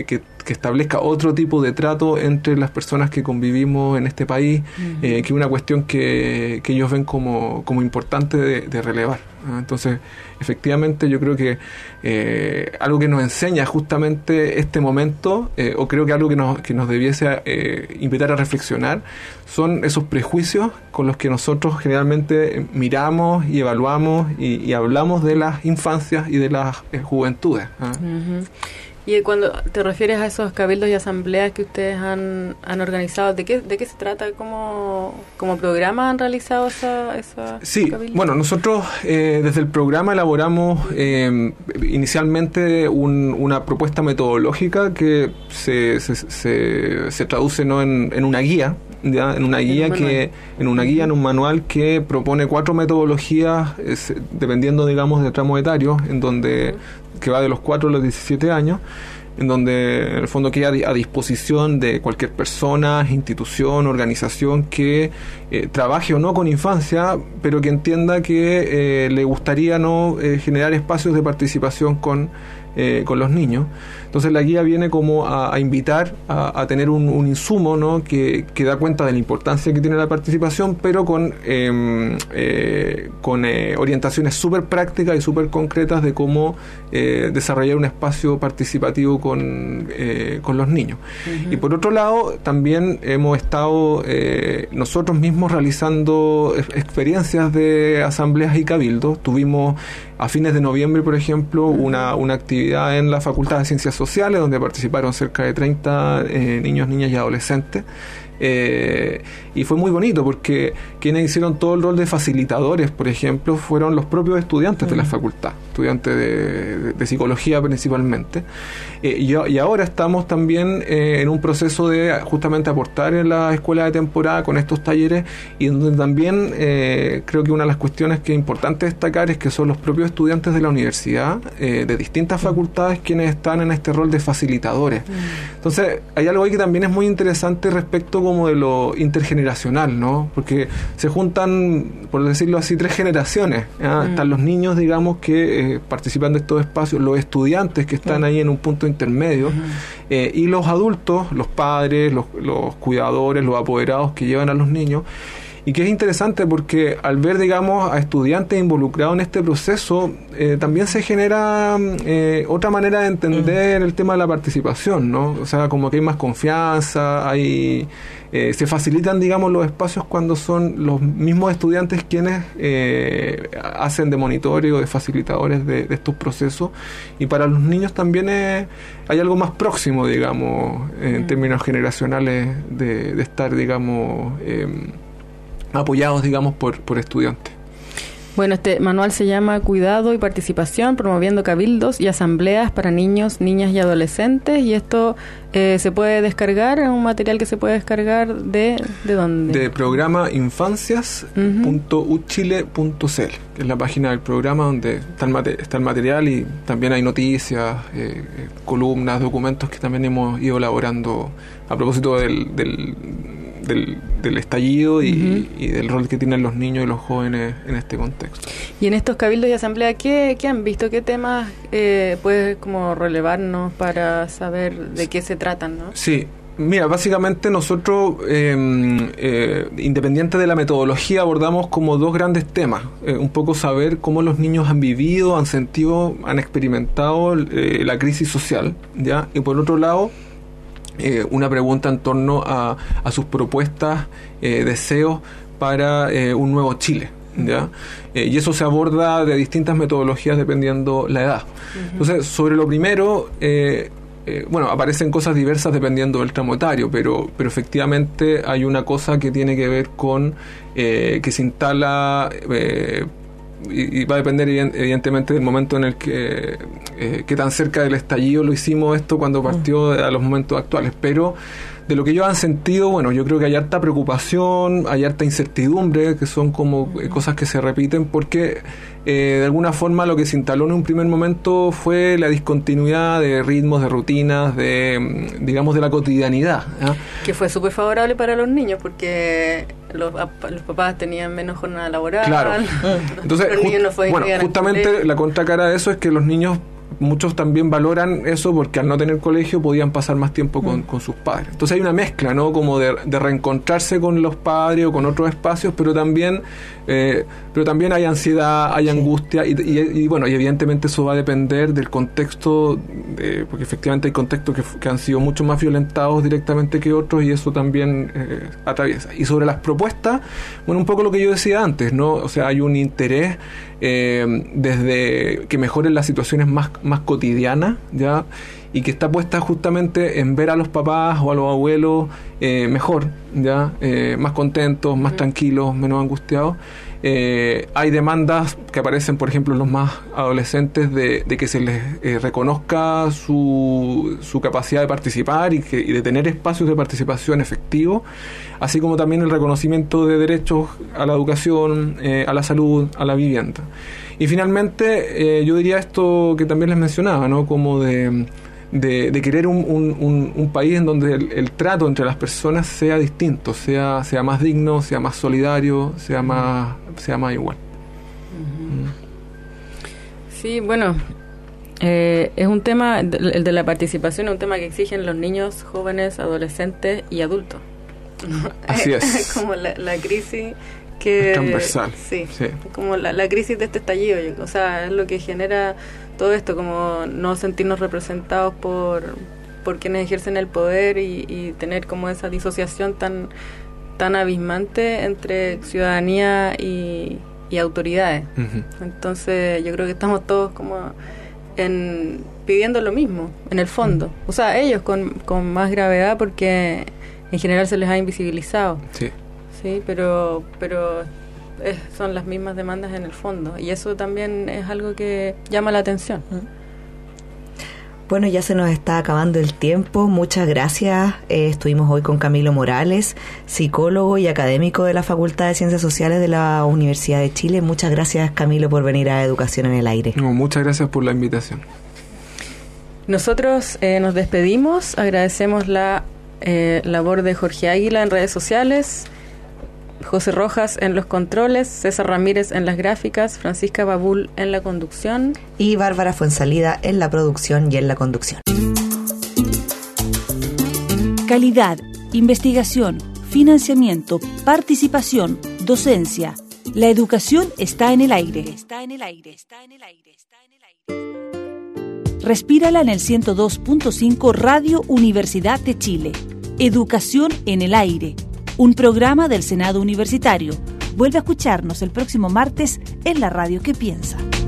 que establezca otro tipo de trato entre las personas que convivimos en este país, uh-huh. eh, que es una cuestión que, que ellos ven como, como importante de, de relevar. ¿no? Entonces, efectivamente, yo creo que eh, algo que nos enseña justamente este momento, eh, o creo que algo que nos, que nos debiese eh, invitar a reflexionar, son esos prejuicios con los que nosotros generalmente miramos y evaluamos y, y hablamos de las infancias y de las eh, juventudes. ¿eh?
Uh-huh. Y cuando te refieres a esos cabildos y asambleas que ustedes han, han organizado, ¿de qué de qué se trata? ¿Cómo, cómo programa han realizado esa, esa
Sí,
cabildos?
Bueno, nosotros eh, desde el programa elaboramos eh, inicialmente un, una propuesta metodológica que se, se, se, se traduce ¿no? en, en una guía, ¿ya? en una guía
en
que en una guía en un manual que propone cuatro metodologías es, dependiendo digamos de tramo etario, en donde que va de los cuatro a los diecisiete años, en donde en el fondo queda a disposición de cualquier persona, institución, organización que eh, trabaje o no con infancia, pero que entienda que eh, le gustaría no eh, generar espacios de participación con Eh, con los niños. Entonces la guía viene como a, a invitar a, a tener un, un insumo, ¿no? que, que da cuenta de la importancia que tiene la participación, pero con eh, eh, con eh, orientaciones súper prácticas y súper concretas de cómo eh, desarrollar un espacio participativo con, eh, con los niños. Uh-huh. Y por otro lado, también hemos estado eh, nosotros mismos realizando experiencias de asambleas y cabildos. Tuvimos a fines de noviembre, por ejemplo, uh-huh. una, una actividad en la Facultad de Ciencias Sociales, donde participaron cerca de treinta eh, niños, niñas y adolescentes. Eh, y fue muy bonito porque quienes hicieron todo el rol de facilitadores, por ejemplo, fueron los propios estudiantes uh-huh. de la facultad, estudiantes de, de, de psicología principalmente. Eh, y, y ahora estamos también eh, en un proceso de justamente aportar en la escuela de temporada con estos talleres, y donde también eh, creo que una de las cuestiones que es importante destacar es que son los propios estudiantes de la universidad, eh, de distintas facultades, quienes están en este rol de facilitadores. Uh-huh. Entonces, hay algo ahí que también es muy interesante respecto como de lo intergeneracional, ¿no? Porque se juntan, por decirlo así, tres generaciones. ¿ya? Mm. Están los niños, digamos, que eh, participan de estos espacios, los estudiantes que están mm. ahí en un punto intermedio, mm. eh, y los adultos, los padres, los, los cuidadores, los apoderados que llevan a los niños. Y que es interesante porque al ver, digamos, a estudiantes involucrados en este proceso, eh, también se genera eh, otra manera de entender mm. el tema de la participación, ¿no? O sea, como que hay más confianza, hay eh, se facilitan, digamos, los espacios cuando son los mismos estudiantes quienes eh, hacen de monitoreo, de facilitadores de, de estos procesos. Y para los niños también es, hay algo más próximo, digamos, en mm. términos generacionales, de, de estar, digamos... Eh, apoyados, digamos, por, por estudiantes.
Bueno, este manual se llama Cuidado y Participación, promoviendo cabildos y asambleas para niños, niñas y adolescentes, y esto eh, se puede descargar, es un material que se puede descargar de ¿de dónde? De
programa infancias punto u chile punto c l, que es la página del programa donde está el, mate- está el material, y también hay noticias, eh, columnas, documentos que también hemos ido elaborando a propósito del... del Del, del estallido y, uh-huh. y del rol que tienen los niños y los jóvenes en este contexto.
Y en estos cabildos y asambleas, ¿qué, qué han visto? ¿Qué temas eh, puedes como relevarnos para saber de qué se tratan, ¿no?
Sí, mira, básicamente nosotros, eh, eh, independiente de la metodología, abordamos como dos grandes temas. Eh, un poco saber cómo los niños han vivido, han sentido, han experimentado eh, la crisis social, ¿ya? Y por otro lado, Eh, una pregunta en torno a, a sus propuestas, eh, deseos para eh, un nuevo Chile, ¿ya? Eh, y eso se aborda de distintas metodologías dependiendo la edad. Uh-huh. Entonces, sobre lo primero, eh, eh, bueno, aparecen cosas diversas dependiendo del tramo etario, pero, pero efectivamente hay una cosa que tiene que ver con eh, que se instala... Eh, y va a depender evidentemente del momento en el que eh, qué tan cerca del estallido lo hicimos esto cuando partió a los momentos actuales, pero de lo que ellos han sentido, bueno, yo creo que hay harta preocupación, hay harta incertidumbre, que son como eh, cosas que se repiten, porque eh, de alguna forma lo que se instaló en un primer momento fue la discontinuidad de ritmos, de rutinas, de, digamos, de la cotidianidad, ¿eh?
Que fue súper favorable para los niños, porque los, los papás tenían menos jornada laboral.
Claro. Entonces,
los niños no
just, bueno, justamente la contracara de eso es que los niños muchos también valoran eso porque al no tener colegio podían pasar más tiempo con, mm. con sus padres. Entonces hay una mezcla, ¿no? Como de, de reencontrarse con los padres o con otros espacios, pero también eh, pero también hay ansiedad, hay sí. angustia y, y, y bueno, y evidentemente eso va a depender del contexto, de, porque efectivamente hay contextos que, que han sido mucho más violentados directamente que otros y eso también eh, atraviesa. Y sobre las propuestas, bueno, un poco lo que yo decía antes, ¿no? O sea, hay un interés eh, desde que mejoren las situaciones más, más cotidianas, ¿ya? Y que está puesta justamente en ver a los papás o a los abuelos eh, mejor, ya eh, más contentos, más mm. tranquilos, menos angustiados. Eh, hay demandas que aparecen, por ejemplo, en los más adolescentes de, de que se les eh, reconozca su, su capacidad de participar y, que, y de tener espacios de participación efectivos, así como también el reconocimiento de derechos a la educación, eh, a la salud, a la vivienda. Y finalmente, eh, yo diría esto que también les mencionaba, ¿no? Como de... De, de querer un, un, un, un país en donde el, el trato entre las personas sea distinto, sea, sea más digno, sea más solidario, sea más, sea más igual.
Uh-huh. Mm. Sí, bueno, eh, es un tema, el de la participación es un tema que exigen los niños, jóvenes, adolescentes y adultos.
Así es.
Como la, la crisis que...
Es transversal.
Sí, sí. Como la, la crisis de este estallido, o sea, es lo que genera... todo esto, como no sentirnos representados por, por quienes ejercen el poder y, y tener como esa disociación tan tan abismante entre ciudadanía y, y autoridades. Uh-huh. Entonces yo creo que estamos todos como en pidiendo lo mismo, en el fondo. Uh-huh. O sea, ellos con, con más gravedad porque en general se les ha invisibilizado.
Sí.
Sí, pero... pero Es, son las mismas demandas en el fondo y eso también es algo que llama la atención.
Bueno, ya se nos está acabando el tiempo. Muchas gracias. Eh, estuvimos hoy con Camilo Morales, psicólogo y académico de la Facultad de Ciencias Sociales de la Universidad de Chile. Muchas gracias, Camilo, por venir a Educación en el Aire.
No, muchas gracias por la invitación.
Nosotros eh, nos despedimos. Agradecemos la eh, labor de Jorge Águila en redes sociales, José Rojas en los controles, César Ramírez en las gráficas, Francisca Babul en la conducción
y Bárbara Fuensalida en la producción y en la conducción.
Calidad, investigación, financiamiento, participación, docencia. La educación está en el aire. Está en el aire. Está en el aire. Está en el aire. Respírala en el ciento dos punto cinco Radio Universidad de Chile. Educación en el aire. Un programa del Senado Universitario. Vuelve a escucharnos el próximo martes en la radio que piensa.